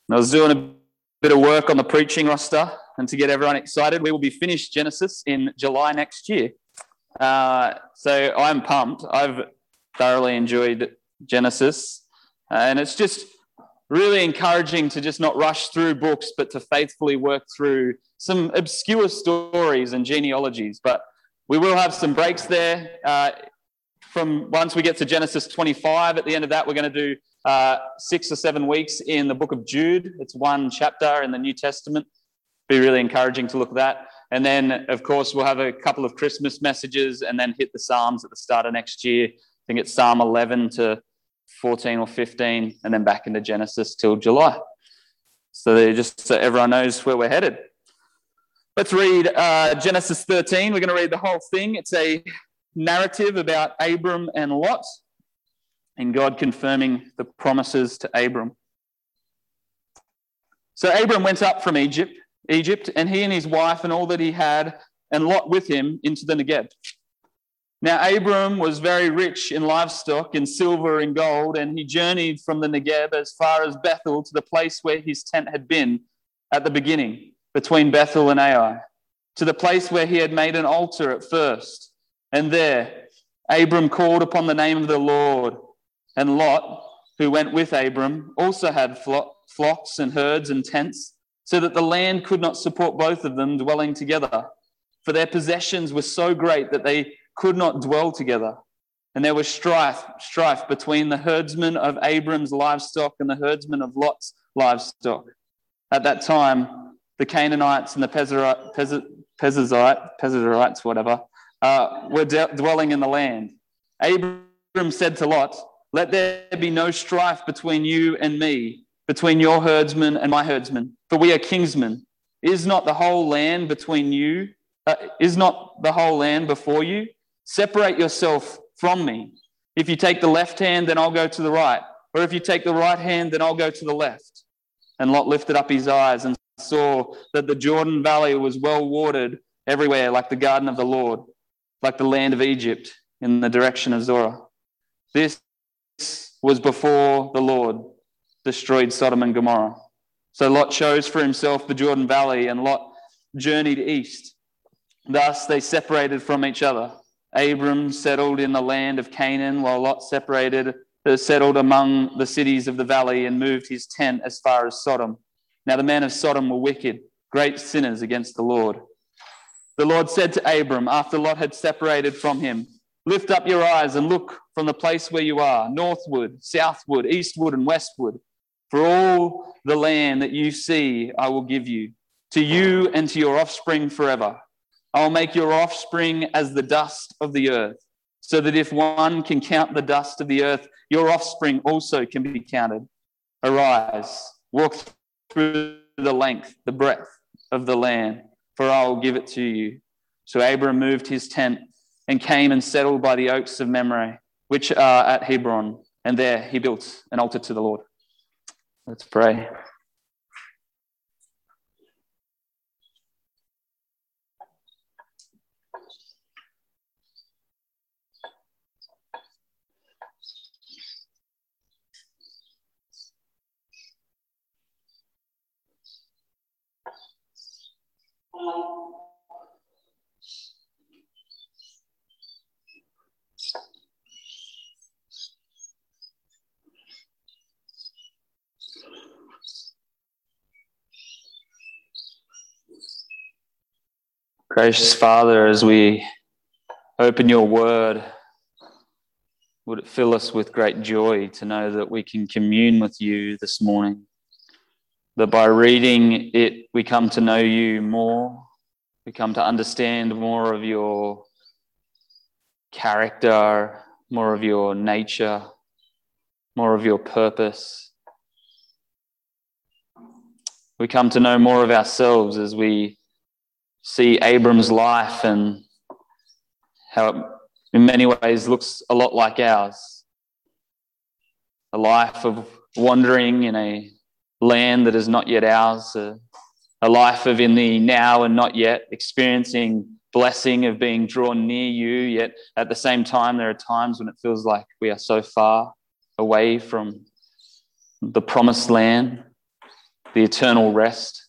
I was doing a bit of work on the preaching roster, and to get everyone excited, we will be finished Genesis in July next year. So I'm pumped. I've thoroughly enjoyed Genesis, and it's just really encouraging to just not rush through books, but to faithfully work through some obscure stories and genealogies. But we will have some breaks there. From once we get to Genesis 25, at the end of that, we're going to do 6 or 7 weeks in the book of Jude. It's one chapter in the New Testament. Be really encouraging to look at that. And then, of course, we'll have a couple of Christmas messages and then hit the Psalms at the start of next year. I think it's Psalm 11 to 14 or 15, and then back into Genesis till July. So just so everyone knows where we're headed. Let's read Genesis 13. We're going to read the whole thing. It's a narrative about Abram and Lot, and God confirming the promises to Abram. So Abram went up from Egypt, and he and his wife and all that he had, and Lot with him, into the Negev. Now Abram was very rich in livestock, in silver and gold, and he journeyed from the Negev as far as Bethel, to the place where his tent had been at the beginning, between Bethel and Ai, to the place where he had made an altar at first. And there Abram called upon the name of the Lord. And Lot, who went with Abram, also had flocks and herds and tents, so that the land could not support both of them dwelling together. For their possessions were so great that they could not dwell together. And there was strife between the herdsmen of Abram's livestock and the herdsmen of Lot's livestock. At that time, the Canaanites and the Perizzites, were dwelling in the land. Abram said to Lot, "Let there be no strife between you and me, between your herdsmen and my herdsmen, for we are kinsmen. Is not the whole land between you? Is not the whole land before you? Separate yourself from me. If you take the left hand, then I'll go to the right. Or if you take the right hand, then I'll go to the left." And Lot lifted up his eyes and saw that the Jordan Valley was well watered everywhere, like the garden of the Lord, like the land of Egypt in the direction of Zorah. This was before the Lord destroyed Sodom and Gomorrah. So Lot chose for himself the Jordan Valley, and Lot journeyed east. Thus they separated from each other. Abram settled in the land of Canaan, while Lot settled among the cities of the valley and moved his tent as far as Sodom. Now the men of Sodom were wicked, great sinners against the Lord. The Lord said to Abram, after Lot had separated from him, "Lift up your eyes and look from the place where you are, northward, southward, eastward, and westward. For all the land that you see I will give you, to you and to your offspring forever. I will make your offspring as the dust of the earth, so that if one can count the dust of the earth, your offspring also can be counted. Arise, walk through the length, the breadth of the land, for I will give it to you." So Abram moved his tent and came and settled by the oaks of Mamre, which are at Hebron, and there he built an altar to the Lord. Let's pray. Gracious Father, as we open your word, would it fill us with great joy to know that we can commune with you this morning, that by reading it, we come to know you more, we come to understand more of your character, more of your nature, more of your purpose. We come to know more of ourselves as we see Abram's life and how it in many ways looks a lot like ours. A life of wandering in a land that is not yet ours, a life of in the now and not yet, experiencing blessing of being drawn near you, yet at the same time there are times when it feels like we are so far away from the promised land. the eternal rest.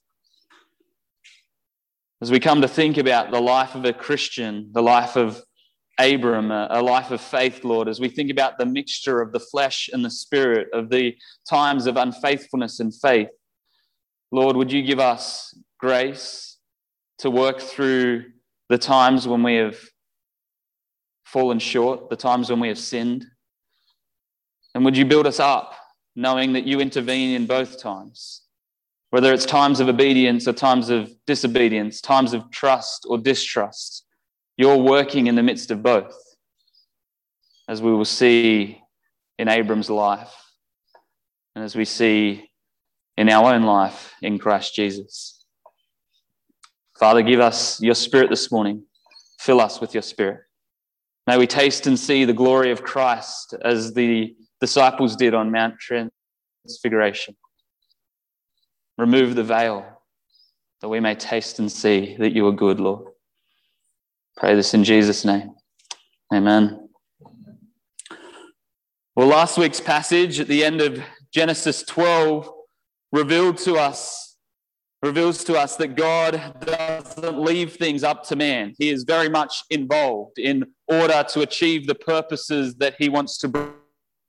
As we come to think about the life of a Christian, the life of Abram, a life of faith, Lord, as we think about the mixture of the flesh and the spirit, of the times of unfaithfulness and faith, Lord, would you give us grace to work through the times when we have fallen short, the times when we have sinned? And would you build us up, knowing that you intervene in both times, whether it's times of obedience or times of disobedience, times of trust or distrust? You're working in the midst of both, as we will see in Abram's life and as we see in our own life in Christ Jesus. Father, give us your Spirit this morning. Fill us with your Spirit. May we taste and see the glory of Christ as the disciples did on Mount Transfiguration. Remove the veil that we may taste and see that you are good, Lord. Pray this in Jesus' name. Amen. Well, last week's passage at the end of Genesis 12 reveals to us that God doesn't leave things up to man. He is very much involved in order to achieve the purposes that he wants to bring.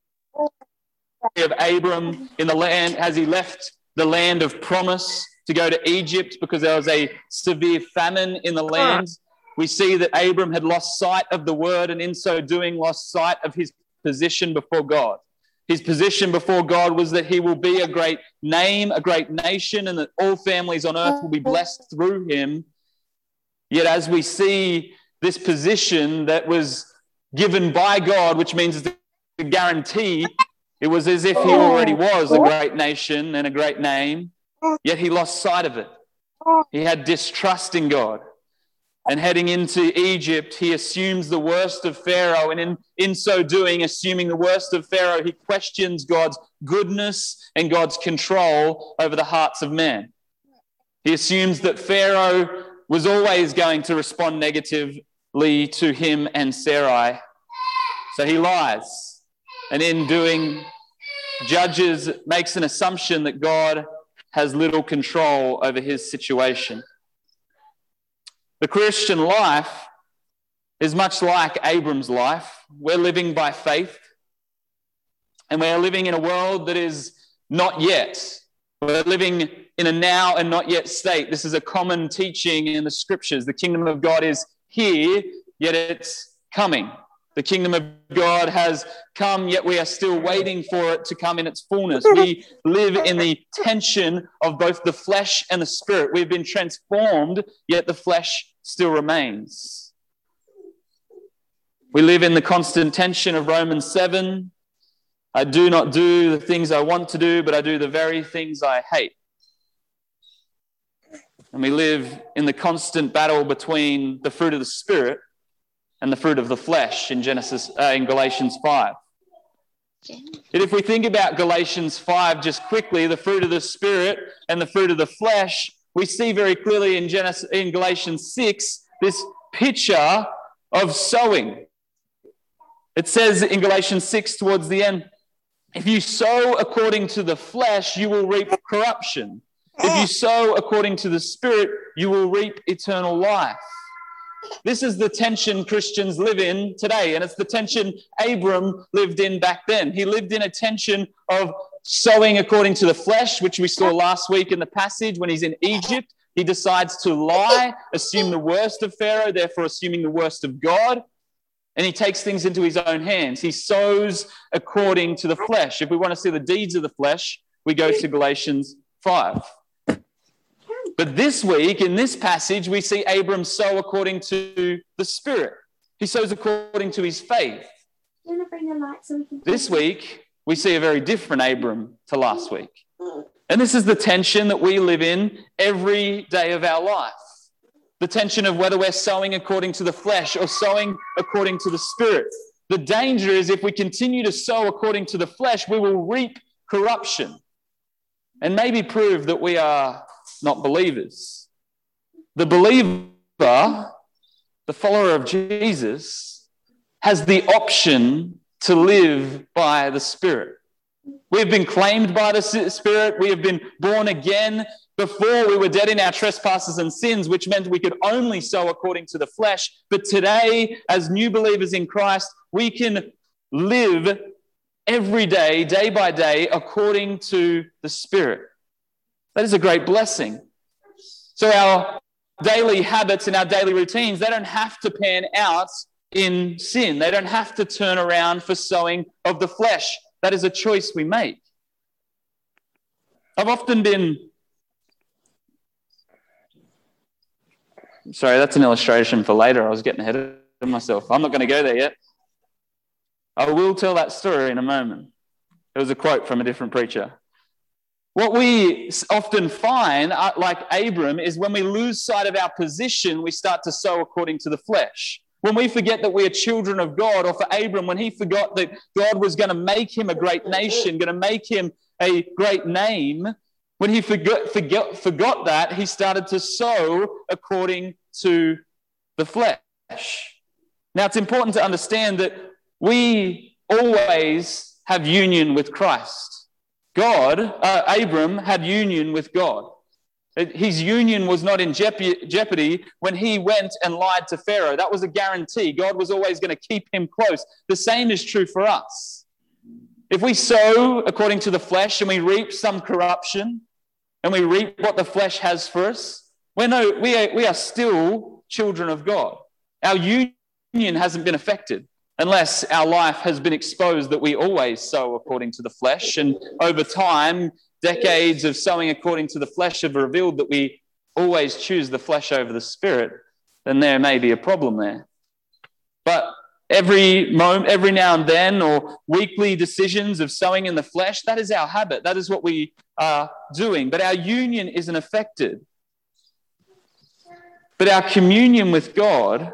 Of Abram in the land, as he left the land of promise to go to Egypt because there was a severe famine in the land. We see that Abram had lost sight of the word, and in so doing lost sight of his position before God. His position before God was that he will be a great name, a great nation, and that all families on earth will be blessed through him. Yet as we see this position that was given by God, which means it's a guarantee, it was as if he already was a great nation and a great name, yet he lost sight of it. He had distrust in God. And heading into Egypt, he assumes the worst of Pharaoh. And in so doing, assuming the worst of Pharaoh, he questions God's goodness and God's control over the hearts of men. He assumes that Pharaoh was always going to respond negatively to him and Sarai. So he lies. And in doing, makes an assumption that God has little control over his situation. The Christian life is much like Abram's life. We're living by faith, and we're living in a world that is not yet. We're living in a now and not yet state. This is a common teaching in the scriptures. The kingdom of God is here, yet it's coming. The kingdom of God has come, yet we are still waiting for it to come in its fullness. We live in the tension of both the flesh and the spirit. We've been transformed, yet the flesh still remains. We live in the constant tension of Romans 7. I do not do the things I want to do, but I do the very things I hate. And we live in the constant battle between the fruit of the spirit and the fruit of the flesh in Galatians 5. And if we think about Galatians 5 just quickly, the fruit of the spirit and the fruit of the flesh, we see very clearly in Galatians 6 this picture of sowing. It says in Galatians 6 towards the end, if you sow according to the flesh, you will reap corruption. If you sow according to the spirit, you will reap eternal life. This is the tension Christians live in today, and it's the tension Abram lived in back then. He lived in a tension of sowing according to the flesh, which we saw last week in the passage. When he's in Egypt, he decides to lie, assume the worst of Pharaoh, therefore assuming the worst of God, and he takes things into his own hands. He sows according to the flesh. If we want to see the deeds of the flesh, we go to Galatians 5. But this week, in this passage, we see Abram sow according to the Spirit. He sows according to his faith. Do you want to bring the light so we can... This week, we see a very different Abram to last week. And this is the tension that we live in every day of our life. The tension of whether we're sowing according to the flesh or sowing according to the Spirit. The danger is if we continue to sow according to the flesh, we will reap corruption and maybe prove that we are not believers. The believer, the follower of Jesus, has the option to live by the Spirit. We have been claimed by the Spirit. We have been born again. Before, we were dead in our trespasses and sins, which meant we could only sow according to the flesh. But today, as new believers in Christ, we can live every day by day, according to the Spirit. That is a great blessing. So our daily habits and our daily routines, they don't have to pan out in sin. They don't have to turn around for sowing of the flesh. That is a choice we make. I've often been... Sorry, that's an illustration for later. I was getting ahead of myself. I'm not going to go there yet. I will tell that story in a moment. It was a quote from a different preacher. What we often find, like Abram, is when we lose sight of our position, we start to sow according to the flesh. When we forget that we are children of God, or for Abram, when he forgot that God was going to make him a great nation, going to make him a great name, when he forgot that, he started to sow according to the flesh. Now, it's important to understand that we always have union with Christ. Abram had union with God. His union was not in jeopardy when he went and lied to Pharaoh. That was a guarantee. God was always going to keep him close. The same is true for us. If we sow according to the flesh and we reap some corruption and we reap what the flesh has for us, we are still children of God. Our union hasn't been affected unless our life has been exposed that we always sow according to the flesh. And over time, decades of sowing according to the flesh have revealed that we always choose the flesh over the Spirit. Then there may be a problem there. But every now and then, or weekly decisions of sowing in the flesh, that is our habit. That is what we are doing. But our union isn't affected. But our communion with God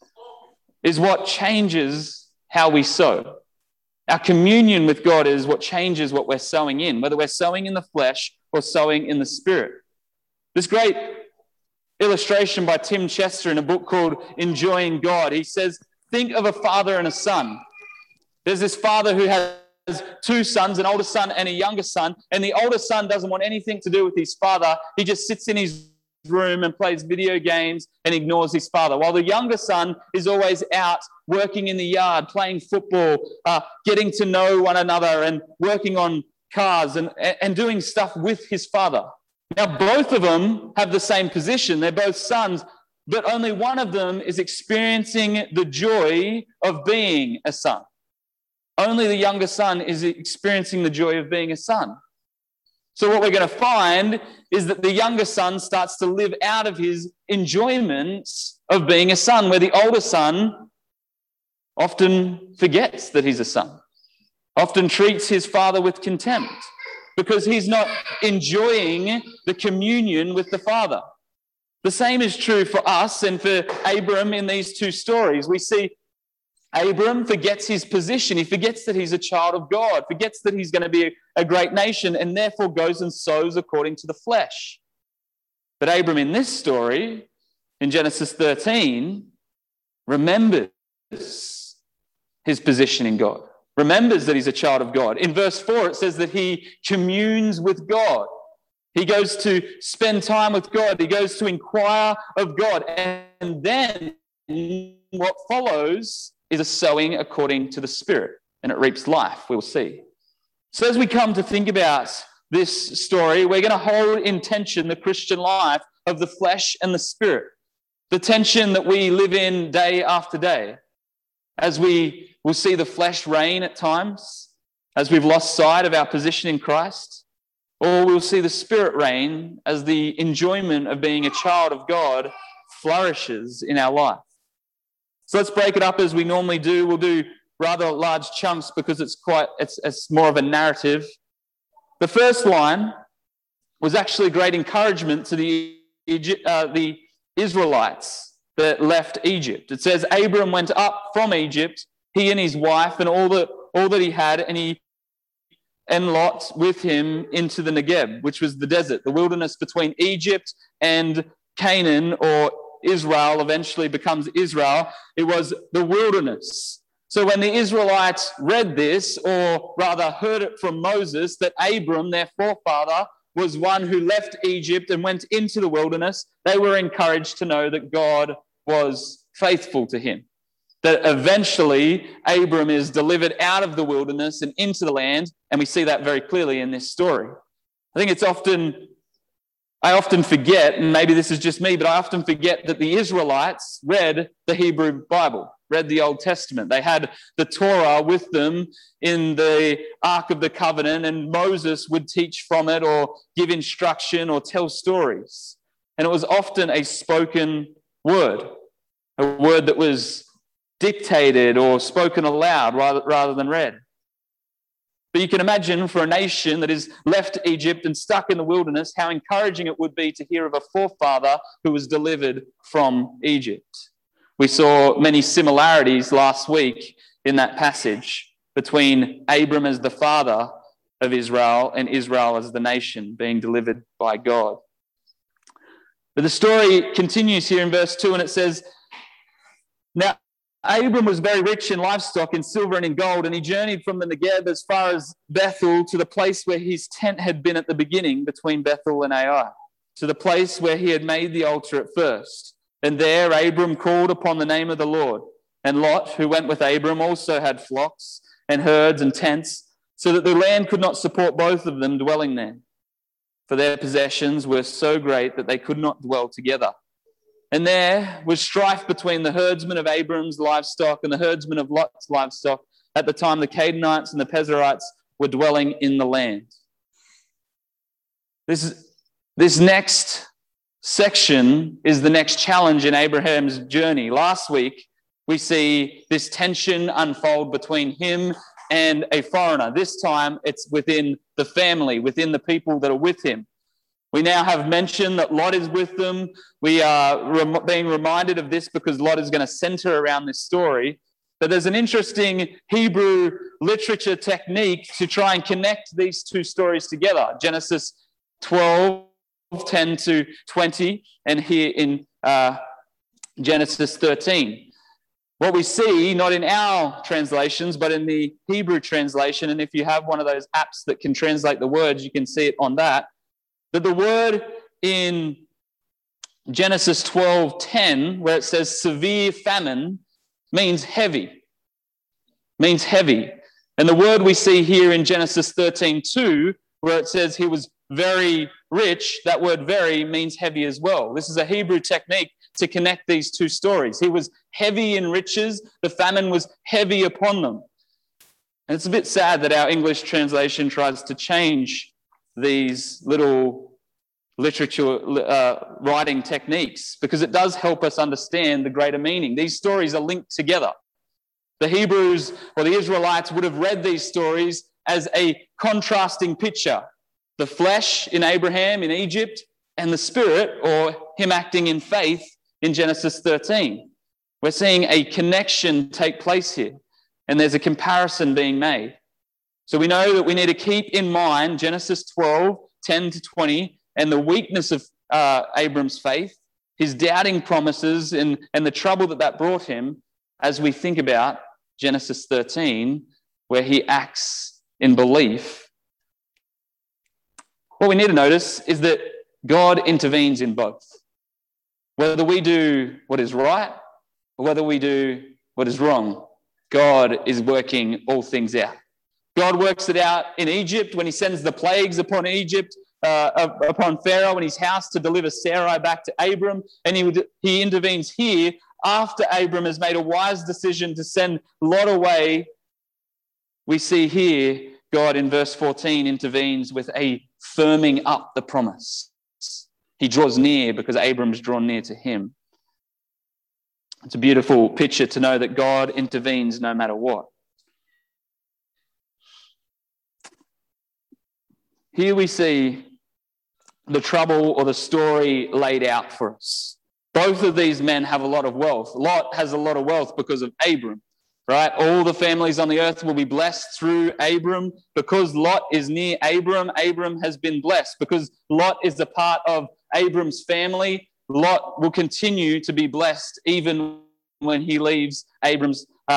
is what changes how we sow. Our communion with God is what changes what we're sowing in, whether we're sowing in the flesh or sowing in the Spirit. This great illustration by Tim Chester in a book called Enjoying God, he says, think of a father and a son. There's this father who has two sons, an older son and a younger son, and the older son doesn't want anything to do with his father. He just sits in his room and plays video games and ignores his father, while the younger son is always out working in the yard, playing football, getting to know one another and working on cars and doing stuff with his father. Now, both of them have the same position. They're both sons, but only one of them is experiencing the joy of being a son. Only the younger son is experiencing the joy of being a son. So what we're going to find is that the younger son starts to live out of his enjoyments of being a son, where the older son often forgets that he's a son, often treats his father with contempt because he's not enjoying the communion with the father. The same is true for us and for Abram in these two stories. We see Abram forgets his position. He forgets that he's a child of God, forgets that he's going to be a great nation, and therefore goes and sows according to the flesh. But Abram in this story, in Genesis 13, remembers his position in God, remembers that he's a child of God. In verse 4, it says that he communes with God. He goes to spend time with God. He goes to inquire of God. And then what follows is a sowing according to the Spirit, and it reaps life, we'll see. So as we come to think about this story, we're going to hold in tension the Christian life of the flesh and the Spirit, the tension that we live in day after day, as we will see the flesh reign at times, as we've lost sight of our position in Christ, or we'll see the Spirit reign as the enjoyment of being a child of God flourishes in our life. So let's break it up as we normally do. We'll do rather large chunks because it's more of a narrative. The first line was actually a great encouragement to the Israelites that left Egypt. It says, Abram went up from Egypt, he and his wife and all that he had, and Lot with him into the Negeb, which was the desert, the wilderness between Egypt and Canaan, or Israel eventually becomes Israel. It was the wilderness. So when the Israelites read this, or rather heard it from Moses, that Abram, their forefather, was one who left Egypt and went into the wilderness, they were encouraged to know that God was faithful to him. That eventually Abram is delivered out of the wilderness and into the land, and we see that very clearly in this story. I think I often forget, and maybe this is just me, but I often forget that the Israelites read the Hebrew Bible, read the Old Testament. They had the Torah with them in the Ark of the Covenant, and Moses would teach from it or give instruction or tell stories. And it was often a spoken word, a word that was dictated or spoken aloud rather than read. But you can imagine for a nation that is left Egypt and stuck in the wilderness, how encouraging it would be to hear of a forefather who was delivered from Egypt. We saw many similarities last week in that passage between Abram as the father of Israel and Israel as the nation being delivered by God. But the story continues here in verse 2, and it says, "Now Abram was very rich in livestock, in silver and in gold, and he journeyed from the Negeb as far as Bethel to the place where his tent had been at the beginning between Bethel and Ai, to the place where he had made the altar at first. And there Abram called upon the name of the Lord. And Lot, who went with Abram, also had flocks and herds and tents, so that the land could not support both of them dwelling there. For their possessions were so great that they could not dwell together. And there was strife between the herdsmen of Abram's livestock and the herdsmen of Lot's livestock at the time the Canaanites and the Perizzites were dwelling in the land." This next section is the next challenge in Abraham's journey. Last week, we see this tension unfold between him and a foreigner. This time, it's within the family, within the people that are with him. We now have mentioned that Lot is with them. We are being reminded of this because Lot is going to center around this story. But there's an interesting Hebrew literature technique to try and connect these two stories together. Genesis 12, 10 to 20, and here in Genesis 13. What we see, not in our translations, but in the Hebrew translation, and if you have one of those apps that can translate the words, you can see it on that the word in Genesis 12:10, where it says severe famine, means heavy. And the word we see here in Genesis 13:2, where it says he was very rich, that word very means heavy as well. This is a Hebrew technique to connect these two stories. He was heavy in riches, the famine was heavy upon them. And it's a bit sad that our English translation tries to change these little literature writing techniques, because it does help us understand the greater meaning. These stories are linked together. The Hebrews or the Israelites would have read these stories as a contrasting picture. The flesh in Abraham in Egypt and the spirit, or him acting in faith, in Genesis 13. We're seeing a connection take place here, and there's a comparison being made. So we know that we need to keep in mind Genesis 12, 10 to 20, and the weakness of Abram's faith, his doubting promises, and the trouble that brought him as we think about Genesis 13, where he acts in belief. What we need to notice is that God intervenes in both. Whether we do what is right or whether we do what is wrong, God is working all things out. God works it out in Egypt when he sends the plagues upon Egypt, upon Pharaoh and his house to deliver Sarai back to Abram. And he intervenes here after Abram has made a wise decision to send Lot away. We see here God in verse 14 intervenes with a firming up the promise. He draws near because Abram's drawn near to him. It's a beautiful picture to know that God intervenes no matter what. Here we see the trouble or the story laid out for us. Both of these men have a lot of wealth. Lot has a lot of wealth because of Abram, right? All the families on the earth will be blessed through Abram. Because Lot is near Abram, Abram has been blessed. Because Lot is a part of Abram's family, Lot will continue to be blessed even when he leaves Abram's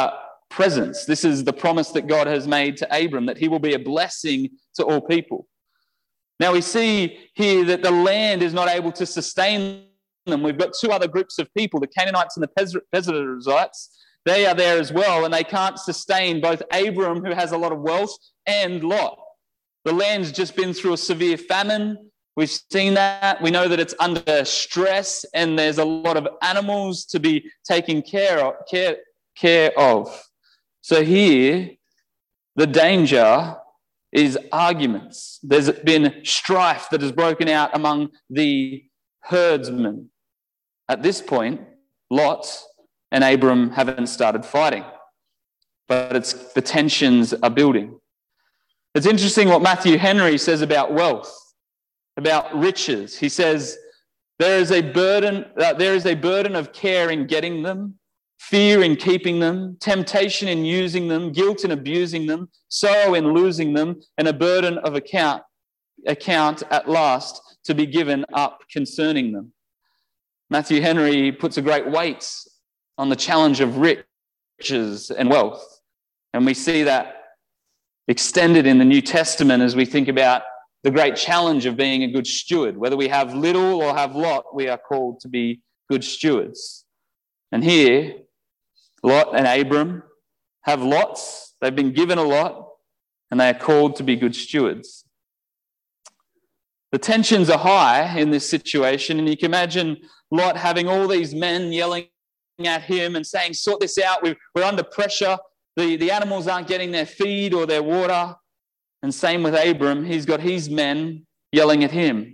presence. This is the promise that God has made to Abram, that he will be a blessing to all people. Now we see here that the land is not able to sustain them. We've got two other groups of people, the Canaanites and the Perizzites. They are there as well, and they can't sustain both Abram, who has a lot of wealth, and Lot. The land's just been through a severe famine. We've seen that. We know that it's under stress, and there's a lot of animals to be taken care of. So here, the danger is arguments. There's been strife that has broken out among the herdsmen. At this point, Lot and Abram haven't started fighting, but the tensions are building. It's interesting what Matthew Henry says about wealth, about riches. He says, there is a burden of care in getting them, fear in keeping them, temptation in using them, guilt in abusing them, sorrow in losing them, and a burden of account at last to be given up concerning them. Matthew Henry puts a great weight on the challenge of riches and wealth. And we see that extended in the New Testament as we think about the great challenge of being a good steward. Whether we have little or have lot, we are called to be good stewards. And here, Lot and Abram have lots. They've been given a lot, and they are called to be good stewards. The tensions are high in this situation, and you can imagine Lot having all these men yelling at him and saying, sort this out, we're under pressure. The animals aren't getting their feed or their water. And same with Abram, he's got his men yelling at him.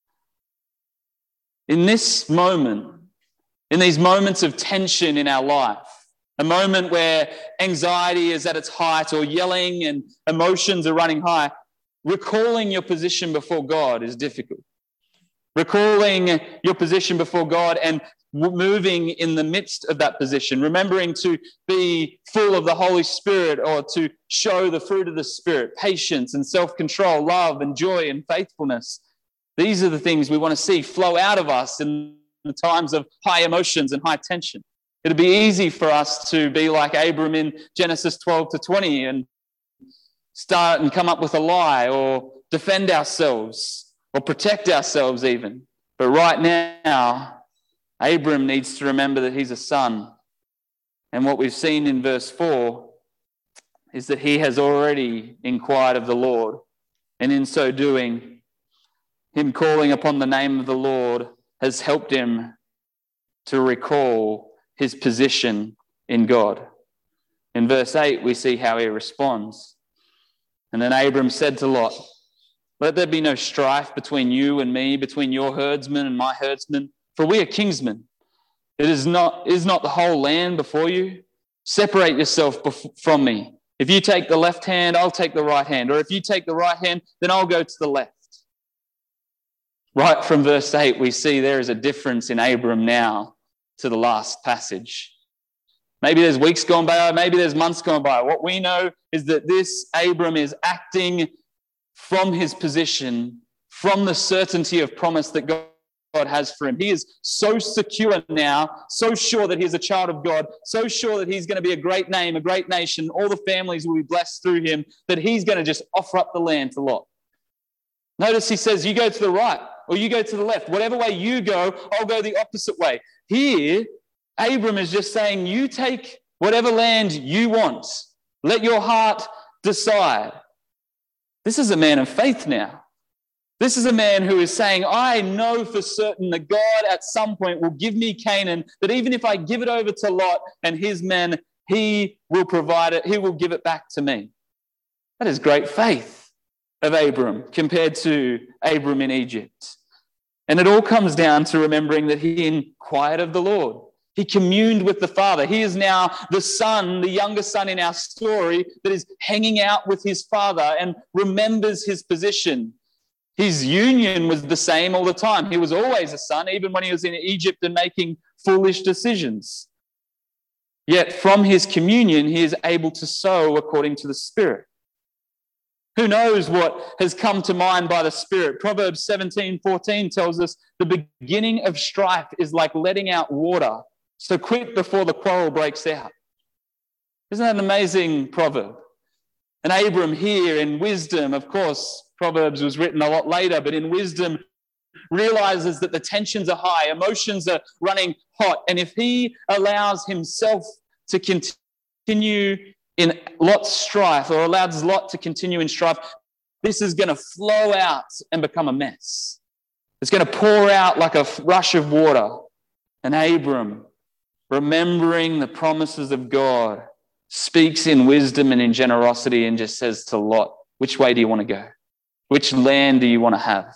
In this moment, in these moments of tension in our life, a moment where anxiety is at its height or yelling and emotions are running high, recalling your position before God is difficult. Recalling your position before God and moving in the midst of that position, remembering to be full of the Holy Spirit or to show the fruit of the Spirit, patience and self-control, love and joy and faithfulness. These are the things we want to see flow out of us in the times of high emotions and high tension. It'd be easy for us to be like Abram in Genesis 12-20 and start and come up with a lie or defend ourselves or protect ourselves even. But right now, Abram needs to remember that he's a son. And what we've seen in verse 4 is that he has already inquired of the Lord. And in so doing, him calling upon the name of the Lord has helped him to recall his position in God. In verse 8, we see how he responds. And then Abram said to Lot, let there be no strife between you and me, between your herdsmen and my herdsmen, for we are kinsmen. Is not the whole land before you? Separate yourself from me. If you take the left hand, I'll take the right hand. Or if you take the right hand, then I'll go to the left. Right from verse 8, we see there is a difference in Abram now to the last passage. Maybe there's weeks gone by, maybe there's months gone by. What we know is that this Abram is acting from his position, from the certainty of promise that God has for him. He is so secure now, so sure that he's a child of God, so sure that he's going to be a great name, a great nation, all the families will be blessed through him, that he's going to just offer up the land to Lot. Notice he says, you go to the right or you go to the left. Whatever way you go, I'll go the opposite way. Here, Abram is just saying, you take whatever land you want. Let your heart decide. This is a man of faith now. This is a man who is saying, I know for certain that God at some point will give me Canaan, that even if I give it over to Lot and his men, he will provide it, he will give it back to me. That is great faith of Abram compared to Abram in Egypt. And it all comes down to remembering that he inquired of the Lord. He communed with the Father. He is now the son, the younger son in our story that is hanging out with his father and remembers his position. His union was the same all the time. He was always a son, even when he was in Egypt and making foolish decisions. Yet from his communion, he is able to sow according to the Spirit. Who knows what has come to mind by the Spirit? Proverbs 17:14 tells us the beginning of strife is like letting out water. So quit before the quarrel breaks out. Isn't that an amazing proverb? And Abram here in wisdom, of course, Proverbs was written a lot later, but in wisdom realizes that the tensions are high, emotions are running hot. And if he allows himself to continue in Lot's strife, or allows Lot to continue in strife, this is going to flow out and become a mess. It's going to pour out like a rush of water. And Abram, remembering the promises of God, speaks in wisdom and in generosity and just says to Lot, which way do you want to go? Which land do you want to have?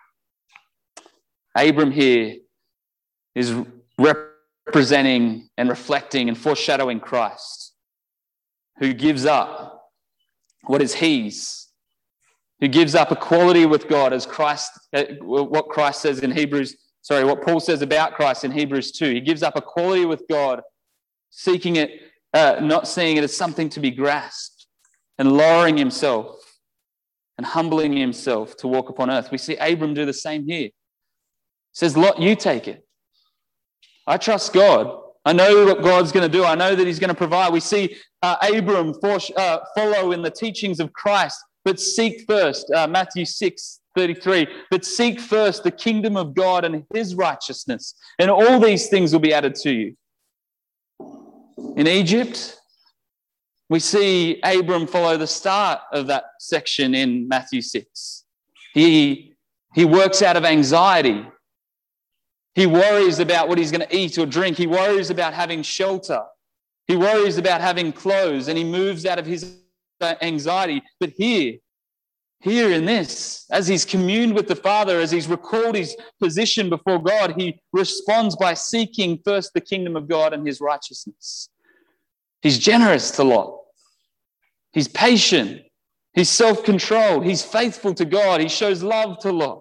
Abram here is representing and reflecting and foreshadowing Christ, who gives up what is his, who gives up equality with God as Christ, what Christ says in what Paul says about Christ in Hebrews 2. He gives up equality with God, seeking it, not seeing it as something to be grasped, and lowering himself and humbling himself to walk upon earth. We see Abram do the same here. He says, Lot, you take it. I trust God. I know what God's going to do. I know that he's going to provide. We see Abram follow in the teachings of Christ, but seek first, Matthew 6:33, but seek first the kingdom of God and his righteousness, and all these things will be added to you. In Egypt, we see Abram follow the start of that section in Matthew 6. He works out of anxiety. He worries about what he's going to eat or drink. He worries about having shelter. He worries about having clothes, and he moves out of his anxiety. But here in this, as he's communed with the Father, as he's recalled his position before God, he responds by seeking first the kingdom of God and his righteousness. He's generous to Lot. He's patient. He's self-controlled. He's faithful to God. He shows love to Lot.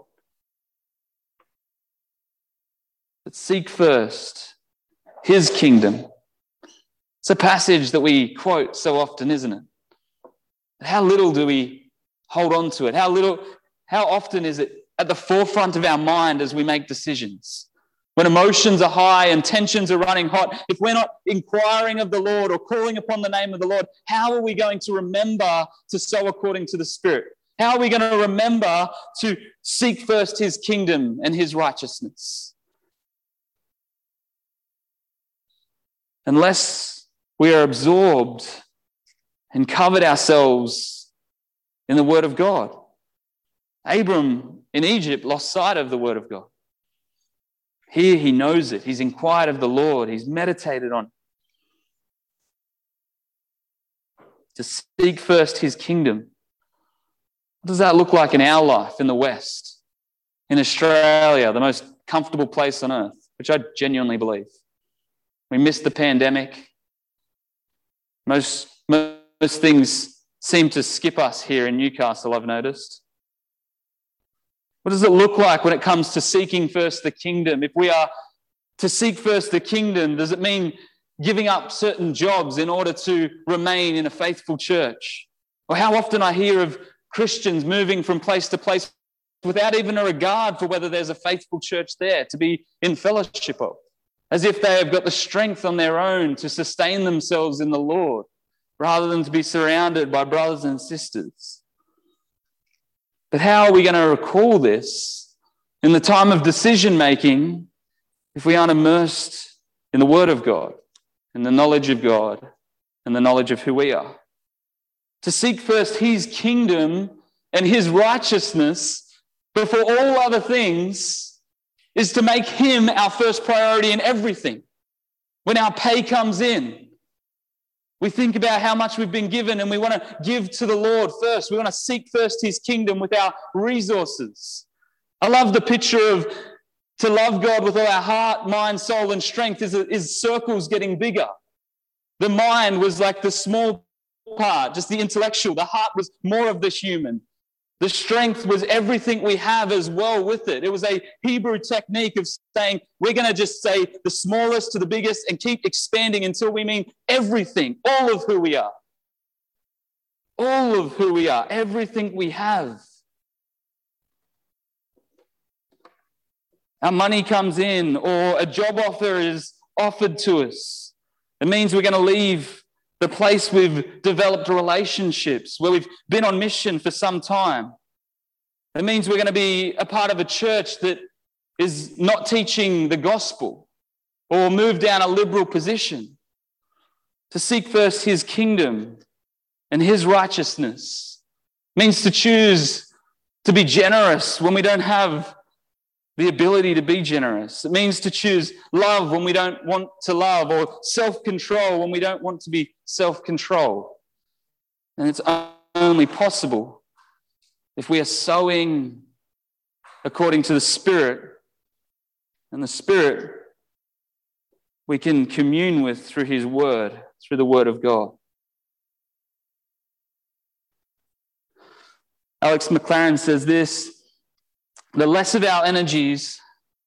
But seek first his kingdom. It's a passage that we quote so often, isn't it? How little do we hold on to it? How often is it at the forefront of our mind as we make decisions? When emotions are high and tensions are running hot, if we're not inquiring of the Lord or calling upon the name of the Lord, how are we going to remember to sow according to the Spirit? How are we going to remember to seek first his kingdom and his righteousness? Unless we are absorbed and covered ourselves in the word of God. Abram in Egypt lost sight of the word of God. Here he knows it. He's inquired of the Lord. He's meditated on it. To seek first his kingdom. What does that look like in our life in the West? In Australia, the most comfortable place on earth, which I genuinely believe. We missed the pandemic. Most things seem to skip us here in Newcastle, I've noticed. What does it look like when it comes to seeking first the kingdom? If we are to seek first the kingdom, does it mean giving up certain jobs in order to remain in a faithful church? Or how often I hear of Christians moving from place to place without even a regard for whether there's a faithful church there to be in fellowship of, as if they have got the strength on their own to sustain themselves in the Lord, rather than to be surrounded by brothers and sisters. But how are we going to recall this in the time of decision-making if we aren't immersed in the Word of God, in the knowledge of God, and the knowledge of who we are? To seek first his kingdom and his righteousness before all other things is to make him our first priority in everything. When our pay comes in, we think about how much we've been given and we want to give to the Lord first. We want to seek first his kingdom with our resources. I love the picture of to love God with all our heart, mind, soul, and strength is circles getting bigger. The mind was like the small part, just the intellectual. The heart was more of the human. The strength was everything we have as well with it. It was a Hebrew technique of saying, we're going to just say the smallest to the biggest and keep expanding until we mean everything, all of who we are. All of who we are, everything we have. Our money comes in or a job offer is offered to us. It means we're going to leave the place we've developed relationships, where we've been on mission for some time. It means we're going to be a part of a church that is not teaching the gospel or move down a liberal position. To seek first his kingdom and his righteousness means to choose to be generous when we don't have the ability to be generous. It means to choose love when we don't want to love, or self-control when we don't want to be self-controlled. And it's only possible if we are sowing according to the Spirit, and the Spirit we can commune with through his word, through the word of God. Alex McLaren says this: the less of our energies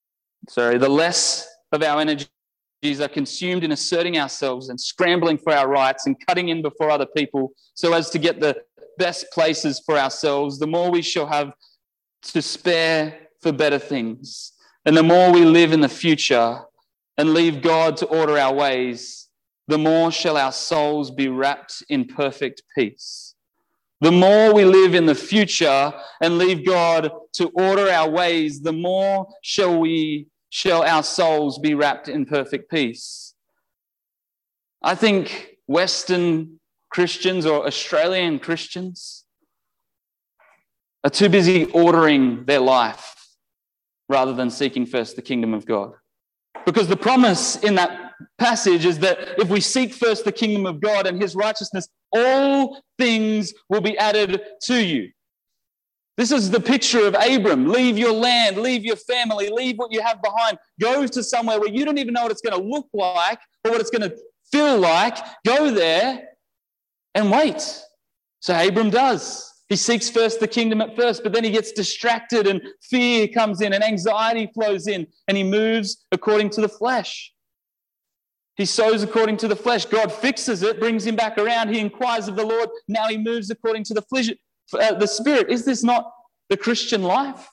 are consumed in asserting ourselves and scrambling for our rights and cutting in before other people so as to get the best places for ourselves, the more we shall have to spare for better things. And the more we live in the future and leave God to order our ways, the more shall our souls be wrapped in perfect peace. The more we live in the future and leave God to order our ways, the more shall our souls be wrapped in perfect peace. I think Western Christians or Australian Christians are too busy ordering their life rather than seeking first the kingdom of God. Because the promise in that passage is that if we seek first the kingdom of God and his righteousness, all things will be added to you. This is the picture of Abram. Leave your land, leave your family, leave what you have behind. Go to somewhere where you don't even know what it's going to look like or what it's going to feel like. Go there and wait. So Abram does. He seeks first the kingdom at first, but then he gets distracted and fear comes in and anxiety flows in, and he moves according to the flesh. He sows according to the flesh. God fixes it, brings him back around. He inquires of the Lord. Now he moves according to the Spirit. Is this not the Christian life?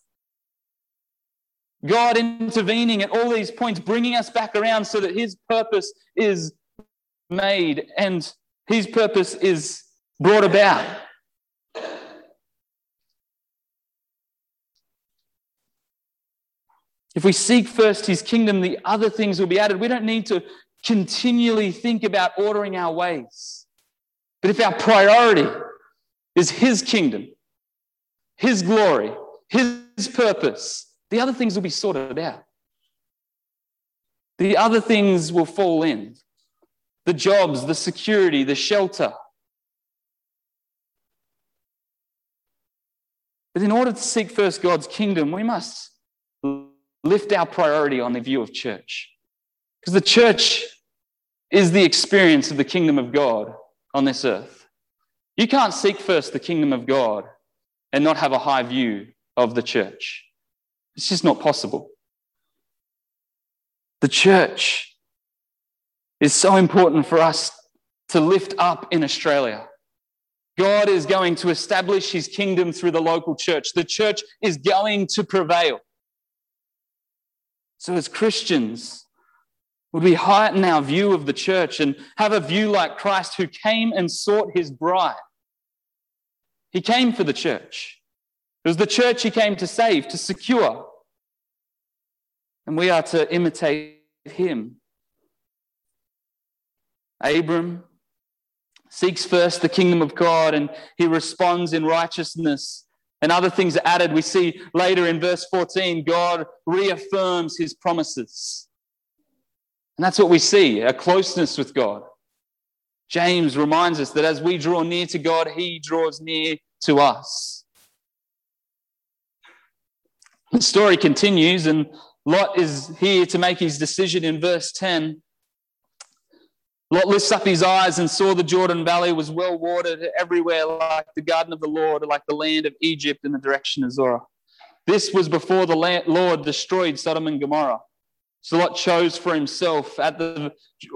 God intervening at all these points, bringing us back around so that his purpose is made and his purpose is brought about. If we seek first his kingdom, the other things will be added. We don't need to continually think about ordering our ways. But if our priority is his kingdom, his glory, his purpose, the other things will be sorted out. The other things will fall in. The jobs, the security, the shelter. But in order to seek first God's kingdom, we must lift our priority on the view of church. Because the church is the experience of the kingdom of God on this earth. You can't seek first the kingdom of God and not have a high view of the church. It's just not possible. The church is so important for us to lift up in Australia. God is going to establish his kingdom through the local church. The church is going to prevail. So as Christians, would we heighten our view of the church and have a view like Christ, who came and sought his bride? He came for the church. It was the church he came to save, to secure. And we are to imitate him. Abram seeks first the kingdom of God and he responds in righteousness. And other things are added. We see later in verse 14, God reaffirms his promises. And that's what we see, a closeness with God. James reminds us that as we draw near to God, he draws near to us. The story continues, and Lot is here to make his decision in verse 10. Lot lifts up his eyes and saw the Jordan Valley was well watered everywhere, like the garden of the Lord, like the land of Egypt in the direction of Zorah. This was before the Lord destroyed Sodom and Gomorrah. So Lot chose for himself all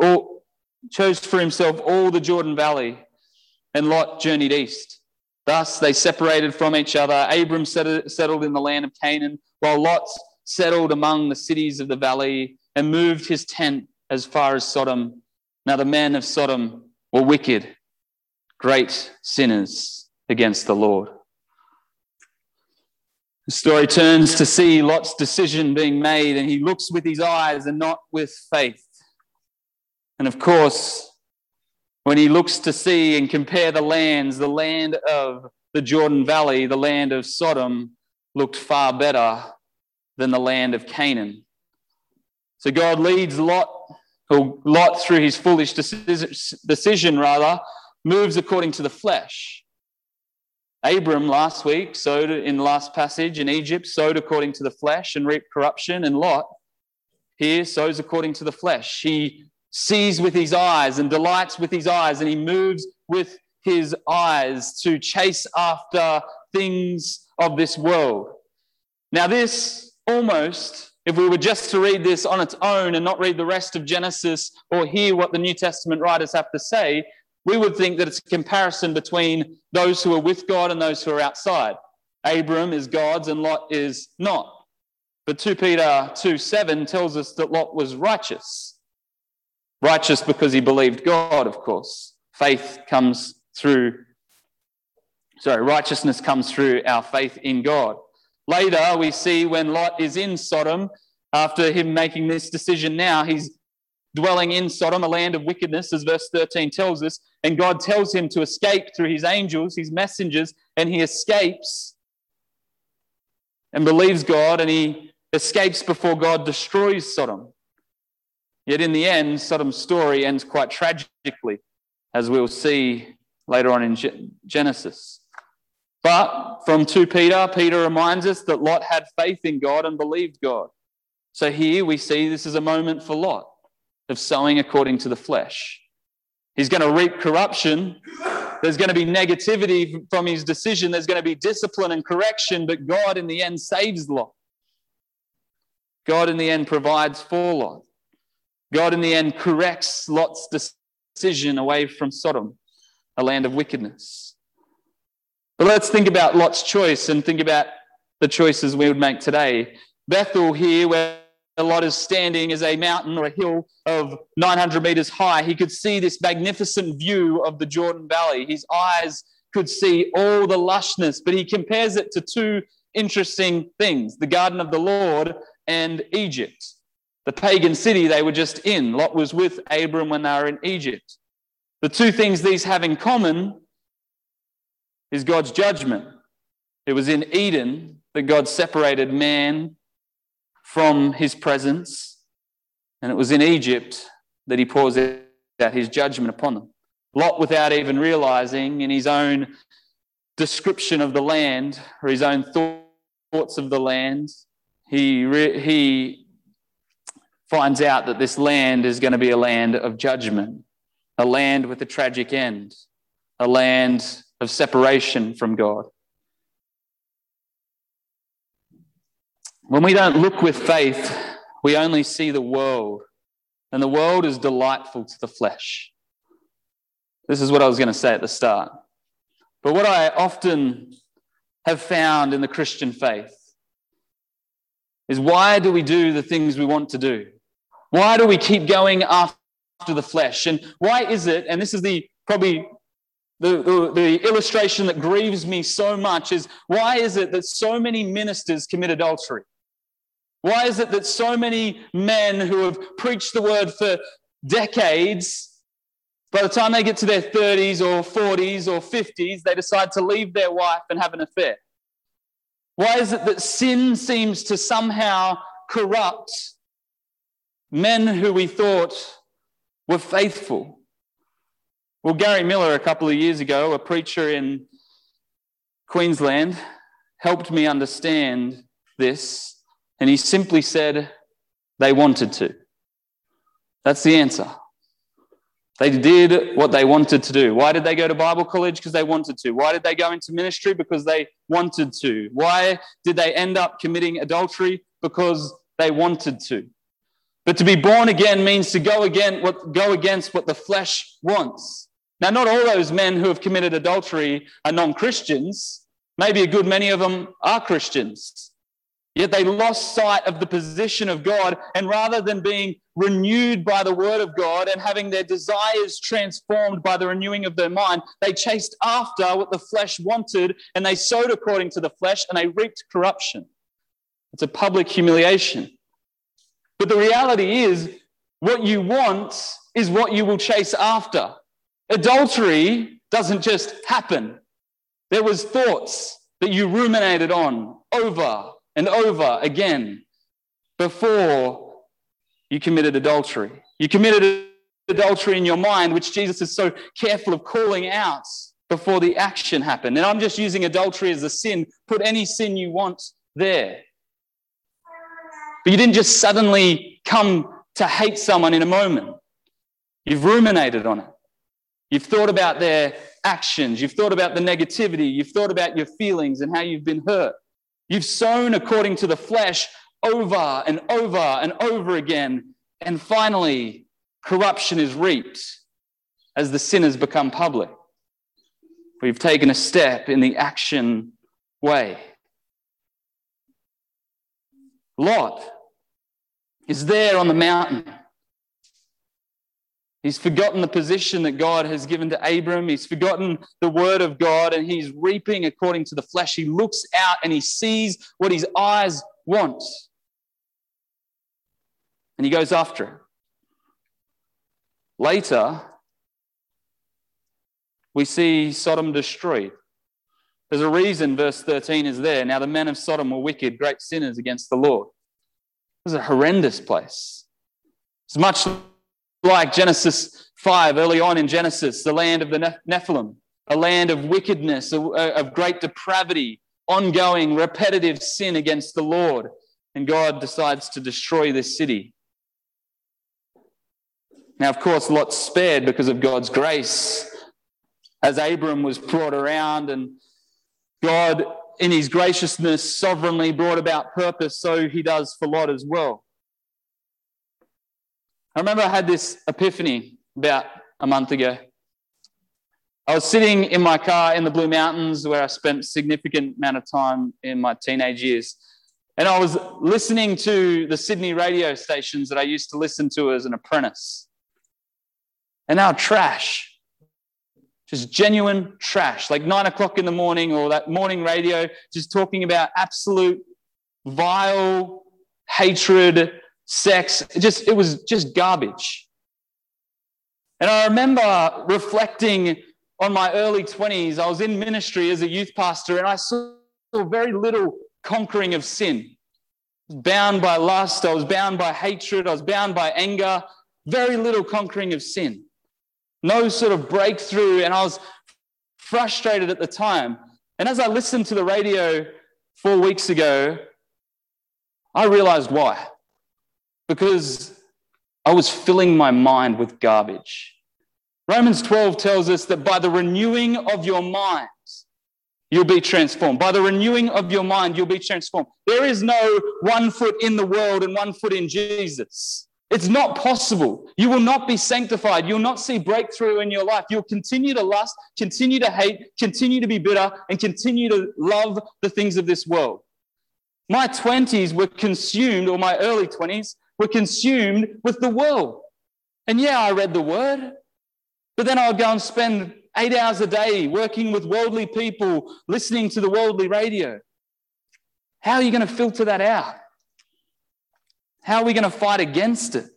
the Jordan Valley, and Lot journeyed east. Thus they separated from each other. Abram settled in the land of Canaan, while Lot settled among the cities of the valley and moved his tent as far as Sodom. Now the men of Sodom were wicked, great sinners against the Lord. The story turns to see Lot's decision being made, and he looks with his eyes and not with faith. And of course, when he looks to see and compare the lands, the land of the Jordan Valley, the land of Sodom, looked far better than the land of Canaan. So God leads Lot through his foolish decision, moves according to the flesh. Abram last week sowed in the last passage in Egypt, sowed according to the flesh and reaped corruption. And Lot here sows according to the flesh. He sees with his eyes and delights with his eyes, and he moves with his eyes to chase after things of this world. Now this almost, if we were just to read this on its own and not read the rest of Genesis or hear what the New Testament writers have to say, we would think that it's a comparison between those who are with God and those who are outside. Abram is God's and Lot is not. But 2 Peter 2:7 tells us that Lot was righteous. Righteous because he believed God, of course. Righteousness comes through our faith in God. Later, we see when Lot is in Sodom, after him making this decision now, he's dwelling in Sodom, a land of wickedness, as verse 13 tells us, and God tells him to escape through his angels, his messengers, and he escapes and believes God, and he escapes before God destroys Sodom. Yet in the end, Sodom's story ends quite tragically, as we'll see later on in Genesis. But from 2 Peter, Peter reminds us that Lot had faith in God and believed God. So here we see this is a moment for Lot of sowing according to the flesh. He's going to reap corruption. There's going to be negativity from his decision. There's going to be discipline and correction, but God in the end saves Lot. God in the end provides for Lot. God in the end corrects Lot's decision away from Sodom, a land of wickedness. But let's think about Lot's choice and think about the choices we would make today. Bethel here, where Lot is standing, is a mountain or a hill of 900 meters high. He could see this magnificent view of the Jordan Valley. His eyes could see all the lushness, but he compares it to two interesting things, the garden of the Lord and Egypt. The pagan city they were just in. Lot was with Abram when they were in Egypt. The two things these have in common is God's judgment. It was in Eden that God separated man from his presence, and it was in Egypt that he pours out his judgment upon them. Lot, without even realizing in his own description of the land or his own thoughts of the land, he finds out that this land is going to be a land of judgment, a land with a tragic end, a land of separation from God. When we don't look with faith, we only see the world, and the world is delightful to the flesh. This is what I was going to say at the start. But what I often have found in the Christian faith is, why do we do the things we want to do? Why do we keep going after the flesh? And why is it, and this is probably the illustration that grieves me so much, is why is it that so many ministers commit adultery? Why is it that so many men who have preached the word for decades, by the time they get to their 30s or 40s or 50s, they decide to leave their wife and have an affair? Why is it that sin seems to somehow corrupt men who we thought were faithful? Well, Gary Miller, a couple of years ago, a preacher in Queensland, helped me understand this. And he simply said, they wanted to. That's the answer. They did what they wanted to do. Why did they go to Bible college? Because they wanted to. Why did they go into ministry? Because they wanted to. Why did they end up committing adultery? Because they wanted to. But to be born again means to go against what the flesh wants. Now, not all those men who have committed adultery are non-Christians. Maybe a good many of them are Christians. Yet they lost sight of the position of God, and rather than being renewed by the word of God and having their desires transformed by the renewing of their mind, they chased after what the flesh wanted and they sowed according to the flesh and they reaped corruption. It's a public humiliation. But the reality is, what you want is what you will chase after. Adultery doesn't just happen. There was thoughts that you ruminated on over and over again before you committed adultery. You committed adultery in your mind, which Jesus is so careful of calling out before the action happened. And I'm just using adultery as a sin. Put any sin you want there. But you didn't just suddenly come to hate someone in a moment. You've ruminated on it. You've thought about their actions. You've thought about the negativity. You've thought about your feelings and how you've been hurt. You've sown according to the flesh over and over and over again. And finally, corruption is reaped as the sin has become public. We've taken a step in the action way. Lot is there on the mountain. He's forgotten the position that God has given to Abram. He's forgotten the word of God, and he's reaping according to the flesh. He looks out and he sees what his eyes want. And he goes after it. Later, we see Sodom destroyed. There's a reason verse 13 is there. Now the men of Sodom were wicked, great sinners against the Lord. It was a horrendous place. It's much like Genesis 5, early on in Genesis, the land of the Nephilim, a land of wickedness, of great depravity, ongoing, repetitive sin against the Lord. And God decides to destroy this city. Now, of course, Lot's spared because of God's grace, as Abram was brought around, and God, in his graciousness, sovereignly brought about purpose, so he does for Lot as well. I remember I had this epiphany about a month ago. I was sitting in my car in the Blue Mountains, where I spent a significant amount of time in my teenage years. And I was listening to the Sydney radio stations that I used to listen to as an apprentice. And now trash. Just genuine trash, like 9 o'clock in the morning, or that morning radio, just talking about absolute vile hatred, sex. It was just garbage. And I remember reflecting on my early 20s. I was in ministry as a youth pastor, and I saw very little conquering of sin. I was bound by lust. I was bound by hatred. I was bound by anger. Very little conquering of sin. No sort of breakthrough, and I was frustrated at the time. And as I listened to the radio 4 weeks ago, I realized why. Because I was filling my mind with garbage. Romans 12 tells us that by the renewing of your minds, you'll be transformed. By the renewing of your mind, you'll be transformed. There is no 1 foot in the world and 1 foot in Jesus. It's not possible. You will not be sanctified. You'll not see breakthrough in your life. You'll continue to lust, continue to hate, continue to be bitter, and continue to love the things of this world. My 20s were consumed, or my early 20s were consumed with the world. And yeah, I read the word, but then I would go and spend 8 hours a day working with worldly people, listening to the worldly radio. How are you going to filter that out? How are we going to fight against it?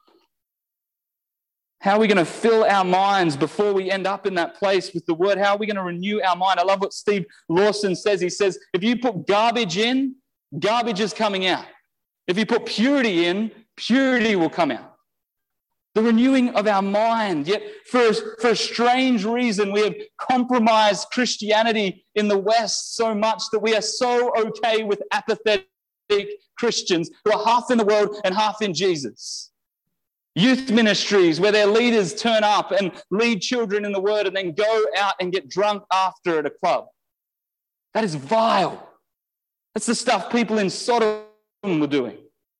How are we going to fill our minds before we end up in that place with the word? How are we going to renew our mind? I love what Steve Lawson says. He says, if you put garbage in, garbage is coming out. If you put purity in, purity will come out. The renewing of our mind. Yet for a strange reason, we have compromised Christianity in the West so much that we are so okay with apathetic Christians who are half in the world and half in Jesus. Youth ministries where their leaders turn up and lead children in the word and then go out and get drunk after at a club. That is vile. That's the stuff people in Sodom were doing.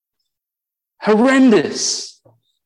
Horrendous.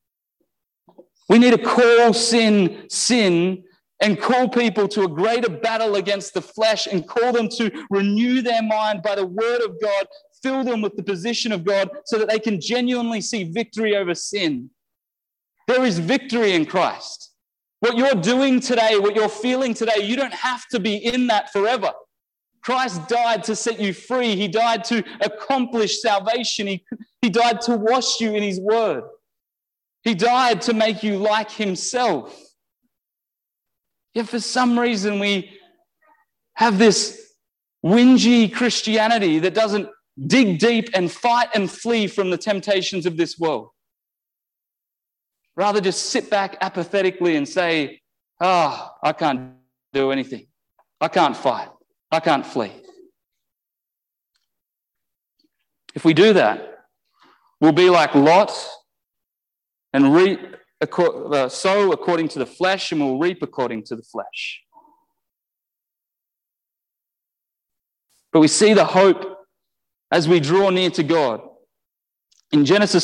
We need to call sin, sin, and call people to a greater battle against the flesh and call them to renew their mind by the word of God, fill them with the position of God so that they can genuinely see victory over sin. There is victory in Christ. What you're doing today, what you're feeling today, you don't have to be in that forever. Christ died to set you free. He died to accomplish salvation. He died to wash you in his word. He died to make you like himself. Yet for some reason we have this whingy Christianity that doesn't dig deep and fight and flee from the temptations of this world. Rather just sit back apathetically and say, I can't do anything. I can't fight. I can't flee. If we do that, we'll be like Lot and sow according to the flesh, and we'll reap according to the flesh. But we see the hope as we draw near to God. In Genesis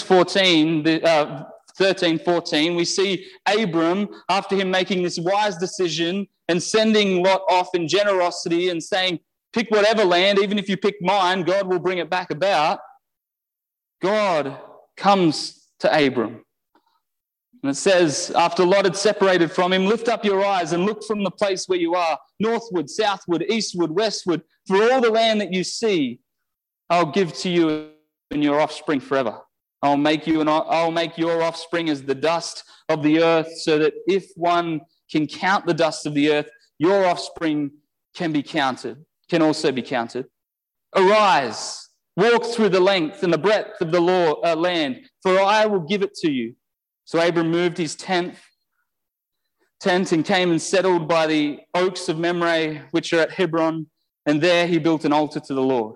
13:14, we see Abram, after him making this wise decision and sending Lot off in generosity and saying, pick whatever land, even if you pick mine, God will bring it back about. God comes to Abram. And it says, after Lot had separated from him, lift up your eyes and look from the place where you are, northward, southward, eastward, westward, for all the land that you see, I'll give to you and your offspring forever. I'll make your offspring as the dust of the earth, so that if one can count the dust of the earth, your offspring can also be counted. Arise, walk through the length and the breadth of the land, for I will give it to you. So Abram moved his tent and came and settled by the oaks of Mamre, which are at Hebron, and there he built an altar to the Lord.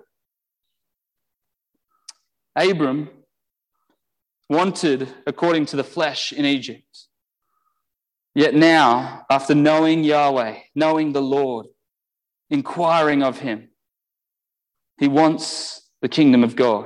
Abram wanted according to the flesh in Egypt. Yet now, after knowing Yahweh, knowing the Lord, inquiring of him, he wants the kingdom of God.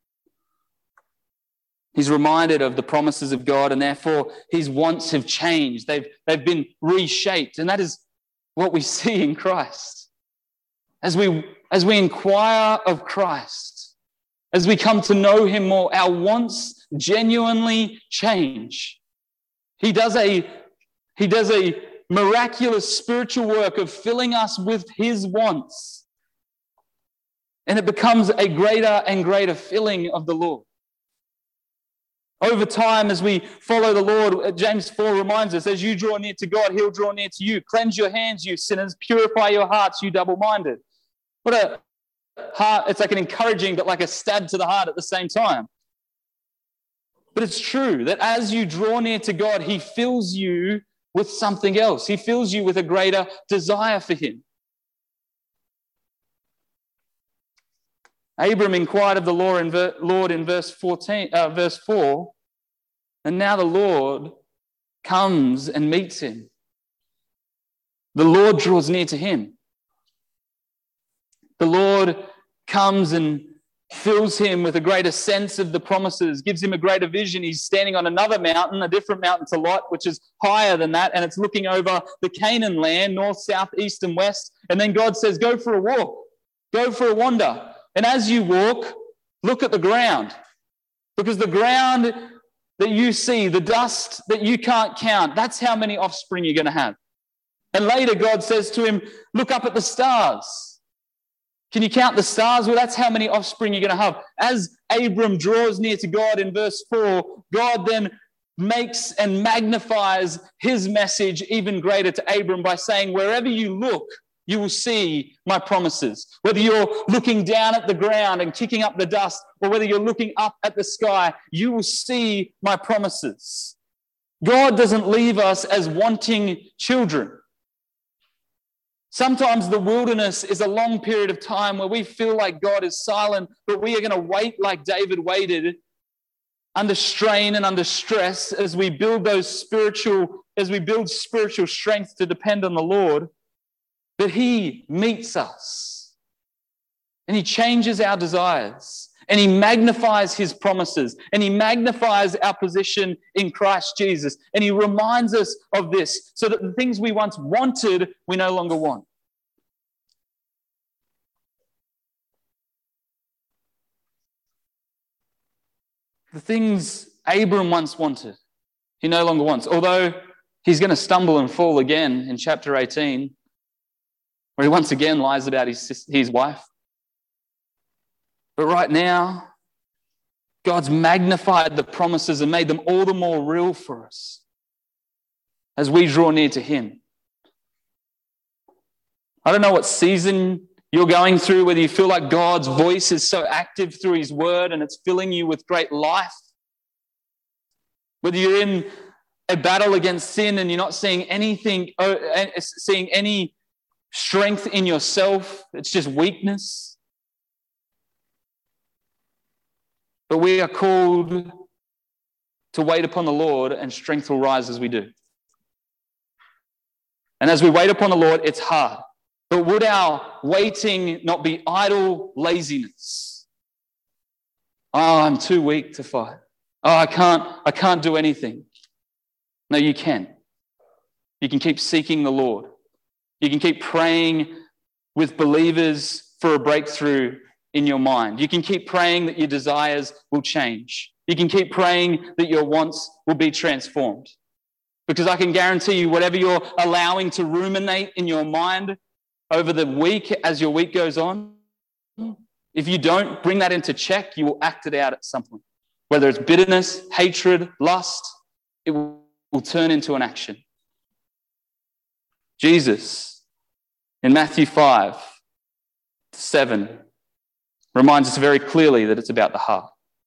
He's reminded of the promises of God, and therefore his wants have changed. They've been reshaped, and that is what we see in Christ. As we inquire of Christ, as we come to know him more, our wants genuinely change. He does a miraculous spiritual work of filling us with his wants, and it becomes a greater and greater filling of the Lord. Over time, as we follow the Lord, James 4 reminds us, as you draw near to God, he'll draw near to you. Cleanse your hands, you sinners. Purify your hearts, you double-minded. What a heart. It's like an encouraging, but like a stab to the heart at the same time. But it's true that as you draw near to God, he fills you with something else. He fills you with a greater desire for him. Abram inquired of the Lord in verse 4, and now the Lord comes and meets him. The Lord draws near to him. The Lord comes and fills him with a greater sense of the promises, gives him a greater vision. He's standing on another mountain, a different mountain to Lot, which is higher than that, and it's looking over the Canaan land, north, south, east, and west. And then God says, go for a walk, go for a wander. And as you walk, look at the ground, because the ground that you see, the dust that you can't count, that's how many offspring you're going to have. And later God says to him, look up at the stars. Can you count the stars? Well, that's how many offspring you're going to have. As Abram draws near to God in verse 4, God then makes and magnifies his message even greater to Abram by saying, wherever you look, you will see my promises. Whether you're looking down at the ground and kicking up the dust, or whether you're looking up at the sky, you will see my promises. God doesn't leave us as wanting children. Sometimes the wilderness is a long period of time where we feel like God is silent, but we are going to wait like David waited, under strain and under stress, as we build spiritual strength to depend on the Lord. But he meets us and he changes our desires and he magnifies his promises and he magnifies our position in Christ Jesus. And he reminds us of this so that the things we once wanted, we no longer want. the things Abram once wanted, he no longer wants. Although he's going to stumble and fall again in chapter 18, where he once again lies about his wife. But right now, God's magnified the promises and made them all the more real for us as we draw near to him. I don't know what season you're going through, whether you feel like God's voice is so active through his word and it's filling you with great life. Whether you're in a battle against sin and you're not seeing seeing any strength in yourself, it's just weakness. But we are called to wait upon the Lord, and strength will rise as we do. And as we wait upon the Lord, it's hard. But would our waiting not be idle laziness? Oh, I'm too weak to fight. Oh, I can't do anything. No, you can. You can keep seeking the Lord. You can keep praying with believers for a breakthrough in your mind. You can keep praying that your desires will change. You can keep praying that your wants will be transformed. Because I can guarantee you, whatever you're allowing to ruminate in your mind over the week as your week goes on, if you don't bring that into check, you will act it out at some point. Whether it's bitterness, hatred, lust, it will turn into an action. Jesus, in Matthew 5:7, reminds us very clearly that it's about the heart.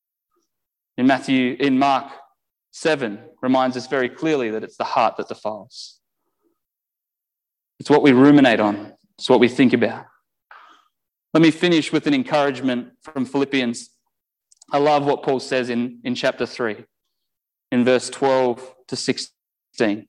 In Mark 7, reminds us very clearly that it's the heart that defiles. It's what we ruminate on. It's what we think about. Let me finish with an encouragement from Philippians. I love what Paul says in chapter 3, in verse 12 to 16.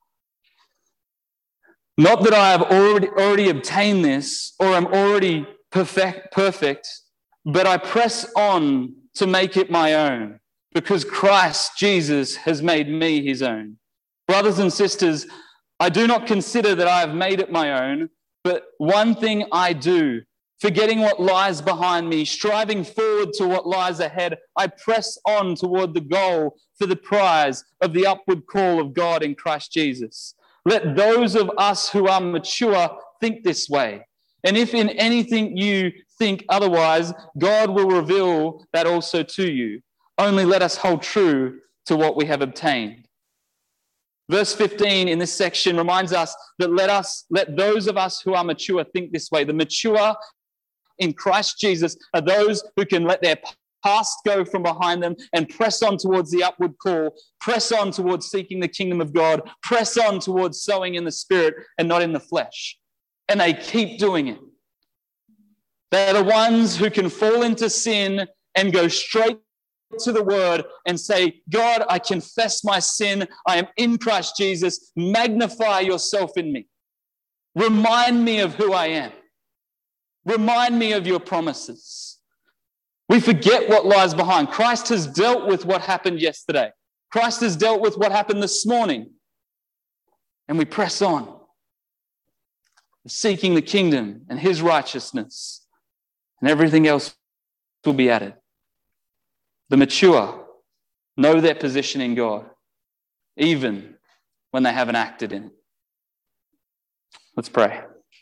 Not that I have already obtained this or am already perfect, but I press on to make it my own, because Christ Jesus has made me his own. Brothers and sisters, I do not consider that I have made it my own, but one thing I do, forgetting what lies behind me, striving forward to what lies ahead, I press on toward the goal for the prize of the upward call of God in Christ Jesus. Let those of us who are mature think this way. And if in anything you think otherwise, God will reveal that also to you. Only let us hold true to what we have obtained. Verse 15 in this section reminds us that let those of us who are mature think this way. The mature in Christ Jesus are those who can let their past go from behind them and press on towards the upward call, press on towards seeking the kingdom of God, press on towards sowing in the spirit and not in the flesh. And they keep doing it. They're the ones who can fall into sin and go straight to the word and say, God, I confess my sin. I am in Christ Jesus. Magnify yourself in me. Remind me of who I am. Remind me of your promises. We forget what lies behind. Christ has dealt with what happened yesterday. Christ has dealt with what happened this morning. And we press on, seeking the kingdom and his righteousness, and everything else will be added. The mature know their position in God, even when they haven't acted in it. Let's pray.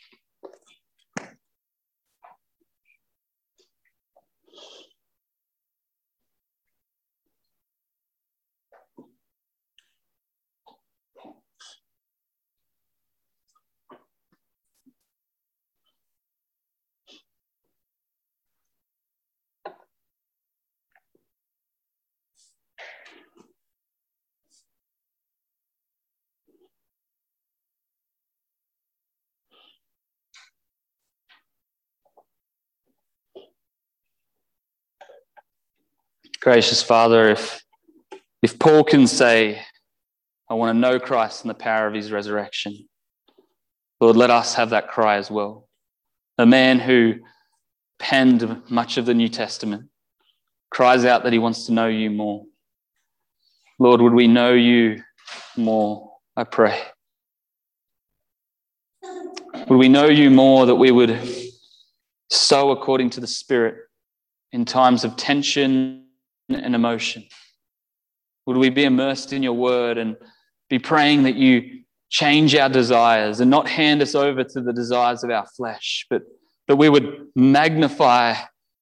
Gracious Father, if Paul can say, I want to know Christ and the power of his resurrection, Lord, let us have that cry as well. A man who penned much of the New Testament cries out that he wants to know you more. Lord, would we know you more, I pray. Would we know you more, that we would sow according to the Spirit in times of tension and emotion? Would we be immersed in your word and be praying that you change our desires and not hand us over to the desires of our flesh, but that we would magnify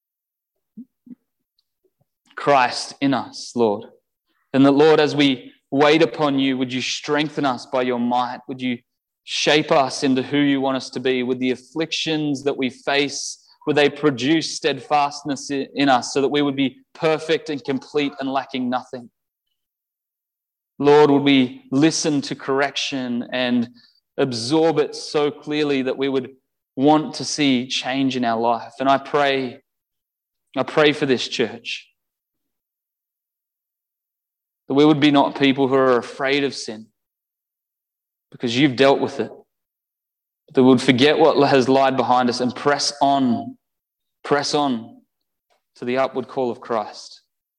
Christ in us, Lord. And that, Lord, as we wait upon you, would you strengthen us by your might? Would you shape us into who you want us to be? With the afflictions that we face, would they produce steadfastness in us so that we would be perfect and complete and lacking nothing? Lord, would we listen to correction and absorb it so clearly that we would want to see change in our life? And I pray for this church, that we would be not people who are afraid of sin because you've dealt with it. That we would forget what has lied behind us and press on to the upward call of Christ.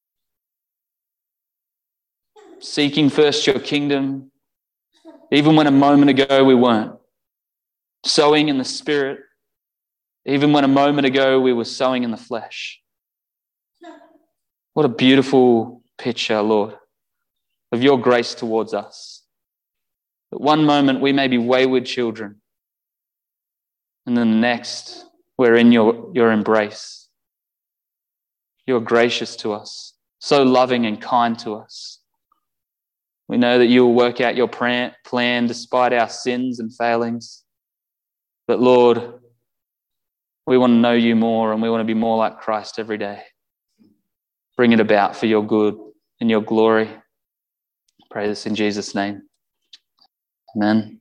Seeking first your kingdom, even when a moment ago we weren't. Sowing in the Spirit, even when a moment ago we were sowing in the flesh. What a beautiful picture, Lord, of your grace towards us. That one moment we may be wayward children, and then the next we're in your embrace. You're gracious to us, so loving and kind to us. We know that you will work out your plan despite our sins and failings. But Lord, we want to know you more and we want to be more like Christ every day. Bring it about for your good and your glory. I pray this in Jesus' name. Amen.